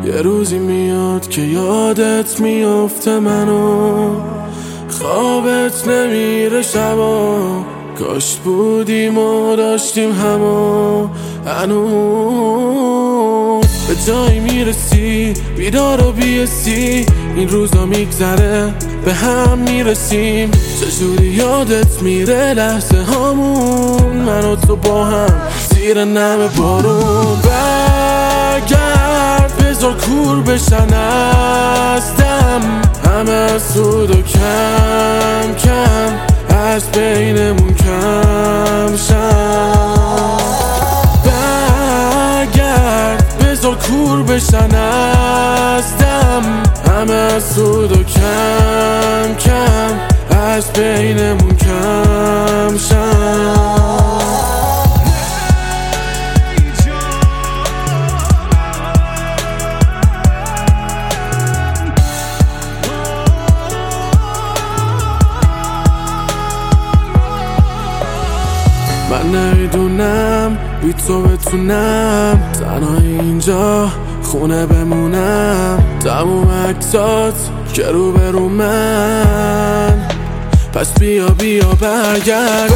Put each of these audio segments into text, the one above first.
یه روزی میاد که یادت میافته منو، خوابت نمیره شبا، کاش بودیم و داشتیم همو. هنوز به جایی میرسی بیدار و بیستی، این روزا میگذره به هم میرسیم. چجوری یادت میره لحظه هامون، من و تو با هم زیر نم بارون. برگرد بذار کور بشن از دم، همه سود و کم کم از بینمون کم شم. برگرد بذار کور بشن از دم، همه سود و کم کم از بینمون کم شم. من نمیدونم بی تو بتونم تنها اینجا خونه بمونم، تموم عکسات که رو برو من. پس بیا بیا برگرد،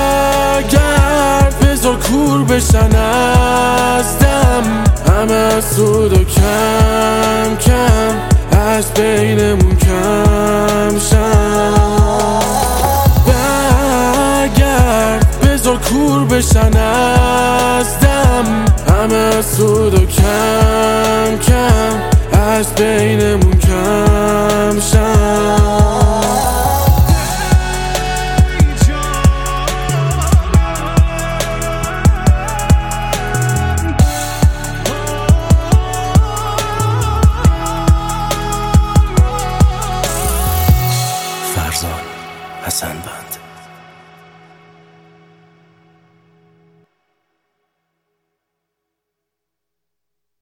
برگرد بذار کور بشن از دم، همه سود و کم کم از بینمون کم شم. بذار کور بشن از دم، همه سود و کم کم از بینمون کم شم. فرزان حسن بند.